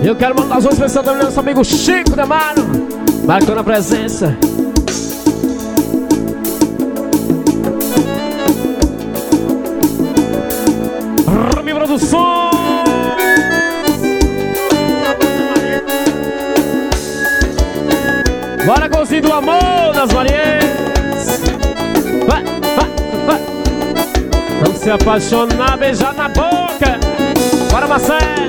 Eu quero mandar os outros pessoas também, nosso amigo Chico Demaro, marcando a presença. Rami Produções. Bora, golzinho do amor das Marias. Vai, vai, vai. Não se apaixonar, beijar na boca. Bora, Marcelo.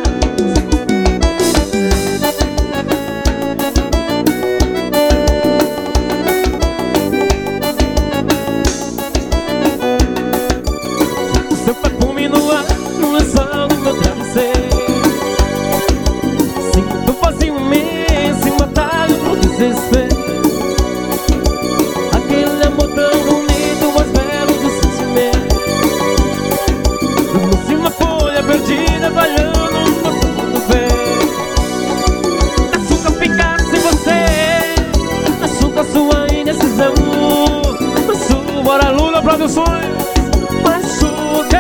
Seu perfume no ar, no lençol do meu travesseiro. Sinto vazio imenso, um atalho pro desespero. Aquele amor tão bonito, mais belo do sentimento. Como se uma folha perdida valhando no fundo do vento. Açúcar ficar sem você, açúcar sua indecisão. Maçuca, bora Lula Produções. Maçuca,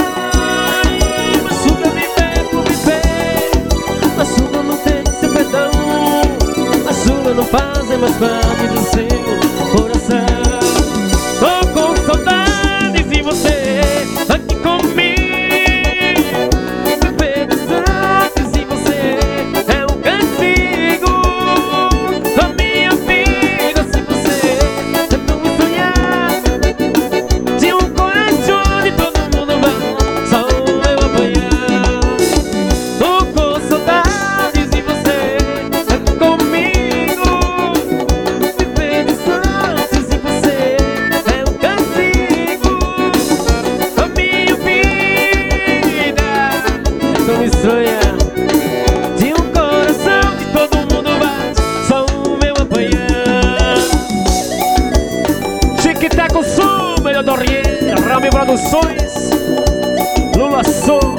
maçuca viver por viver. Maçuca não tem seu perdão. Maçuca não fazem mais parte do seu coração. Tô com saudades de você aqui comigo. Viver de saudades de você é um castigo. A minha vida sem você é tão me sonhar. De um coração de todo mundo vai, só eu apanhar. Tô com saudades de você aqui comigo. Viver de saudades de você é um castigo. A minha vida é tão estranha. De um coração de todo mundo vai, só o meu apanhar. Chiquiteco Sul, melhor do Oriente, Rami Produções, Lula Sul.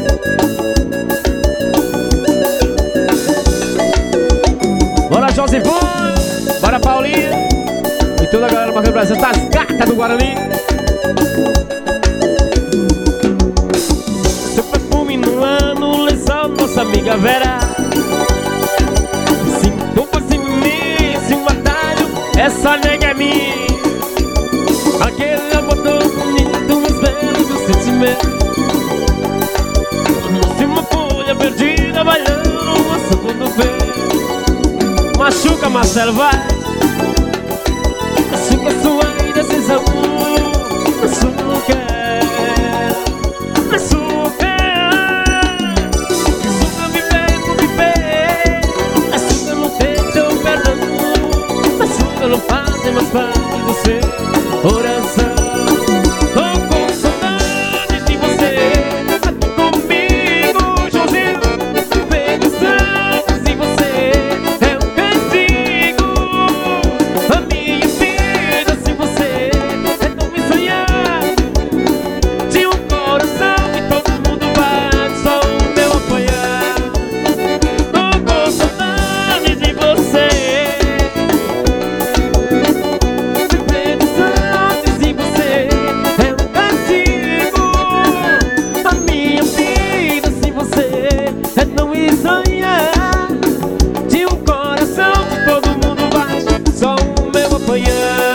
Bora Josivão, bora Paulinha e toda a galera marcando presença, as gatas do Guarani. Seu perfume no ar, no lençol, nossa amiga Vera. Sinto você imenso, um atalho, essa nega é minha. Aquele amor tão bonito, mais belo do sentimento. Como se uma folha perdida valhando uma sombra do vento. Machuca, Marcelo, vai. Machuca sua indecisão. Machuca, machuca. Machuca viver por viver. Machuca não tem seu perdão. Machuca não fazem mais parte do seu coração. Tô com saudades de você aqui comigo, Josinho. Viver de saudades de você é um castigo. A minha vida sem você é tão me sonhar. De um coração que todo mundo bate, só o meu apanhar. Tô com saudades de você. Viver de saudades de você é um castigo. A minha vida sem você é tão me sonhar. De um coração que todo mundo bate, só o meu apanhar.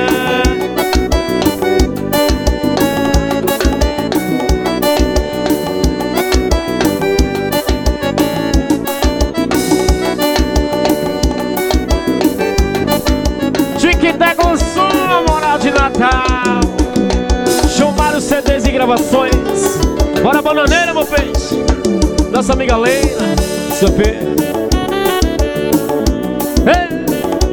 Chiquiteco Sul, moral de Natal. Chamaram CDs e gravações. Bora Bananeira, meu peixe. Nossa amiga Leila, seu Pedro. Ei!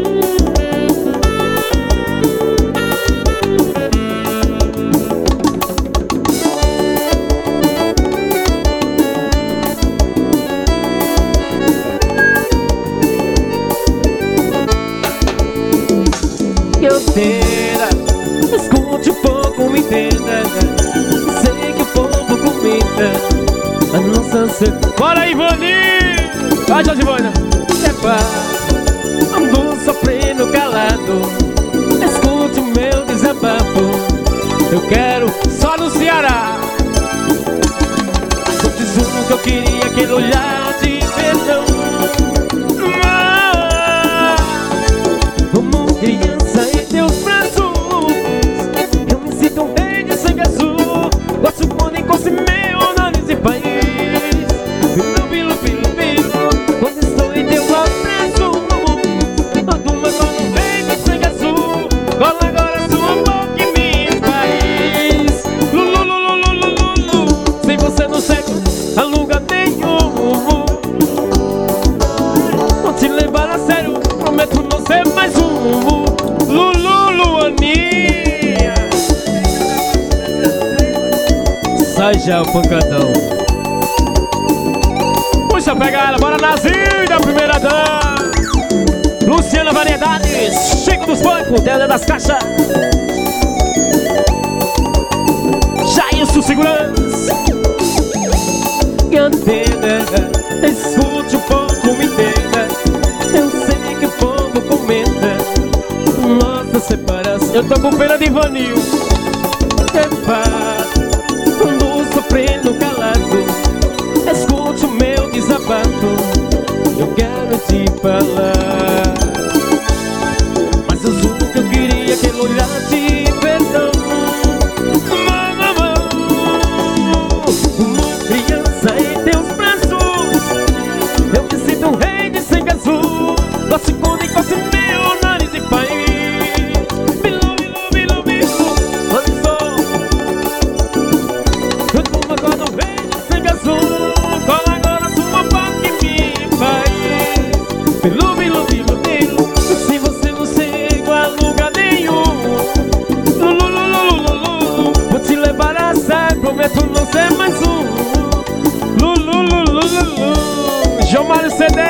Canteira, escute um pouco, me entenda. Sei que o povo comenta a nossa sede. Bora, Ivani! Vai, Josivana! Ando sofrendo calado. Escute o meu desabafo. Eu quero só no Ceará. Só te juro que eu queria aquele olhar de ver pancadão. Como criança em teus braços, eu me sinto um rei de sangue azul. Gosto quando encosto meu nariz e país. Bilu, bilu, bilu, bilu. Quando estou em teus abraços, ando uma cola um rei de sangue azul. Cola agora sua boca em meu país. Lulu, lulu, lulu, lulu. Sem você não chego a lugar nenhum. Vou te levar a sério, prometo não ser mais um. Lulu, Luaninha. Sai já o pancadão. Puxa, pega ela, bora Nazinho da primeira dama. Luciana Variedades, Chico dos Bancos, Dela das Caixas. Jailson Segurança. Antena, escute o povo, me entenda. Eu sei que o povo comenta nossa separação. Eu tô com pena de Vanil. Epa, ando sofrendo calado. Escute o meu desabafo. Eu quero te falar, mas eu juro que eu queria aquele olhar de perdão. Uma criança em teus braços, eu me sinto um rei de sangue azul. Gosto quando encosto meu nariz e país. Bilu, bilu, bilu, bilu. Olha só, eu tô agora um rei de sangue azul. Cola agora sua boca em meu país. Bilu, bilu, bilu, bilu. Se você não chega a lugar nenhum. Lulu, lulu, lulu, lulu. Vou te levar a sério, prometo não ser mais um. Lulu, lulu, lulu. João Mário CD.